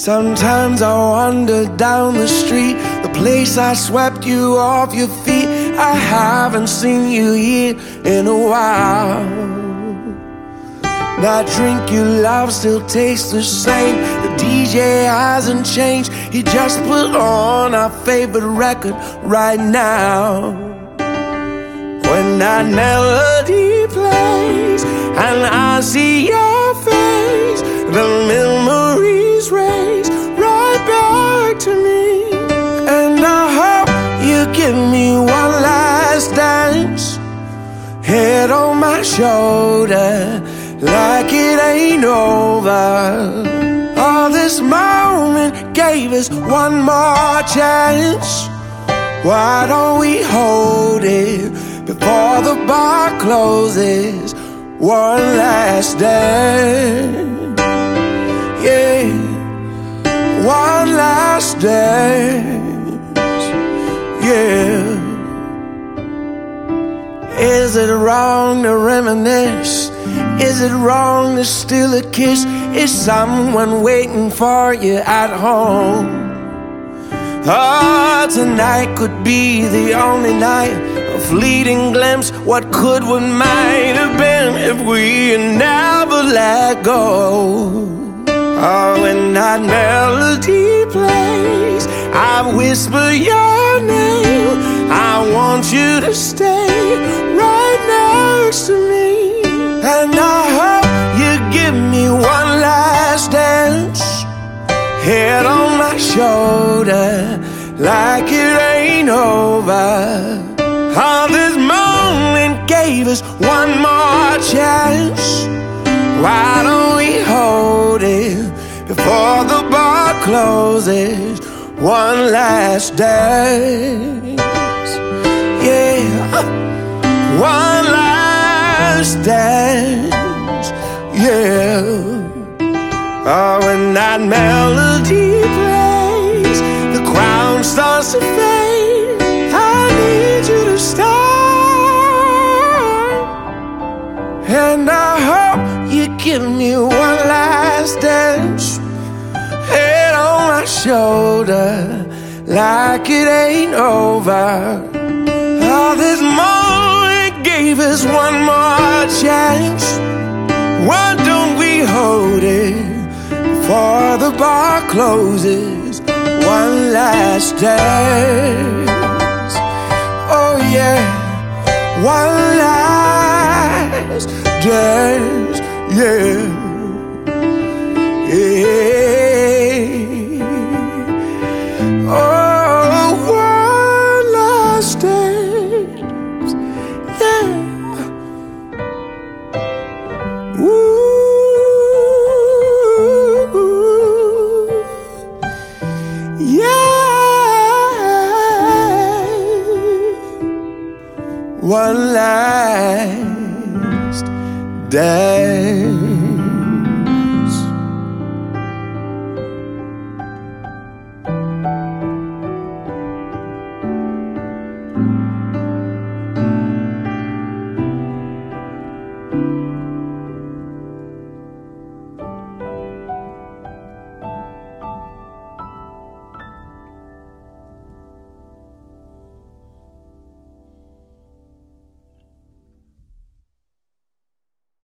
Sometimes I wander down the street, the place I swept you off your feet. I haven't seen you here in a while. That drink you love still tastes the same. The DJ hasn't changed, he just put on our favorite record right now. When that melody plays and I see your face, the memories race right back to me. And I hope you give me one last dance, head on my shoulder, like it ain't over. Oh, this moment gave us one more chance. Why don't we hold it before the bar closes? One last dance, yeah, one last dance, yeah. Is it wrong to reminisce? Is it wrong to steal a kiss? Is someone waiting for you at home? Oh, tonight could be the only night, a fleeting glimpse, what could, what might have been if we had never let go. Oh, when that melody plays, I whisper your name. I want you to stay right next to me. And I hope you give me one last dance, head on my shoulder, like it ain't over. Oh, this moment gave us one more chance. Why don't we hold it before the bar closes? One last dance, yeah, one last dance, yeah. Oh, when that melody plays, the crowd starts to fade. I need you to stay, and I hope you give me one last dance, head on my shoulder, like it ain't over. Oh, this moment gave us one more chance. Why don't we hold it before the bar closes? One last dance, oh yeah, one last dance, yeah, yeah. Oh, one last dance, yeah. Ooh. One last dance.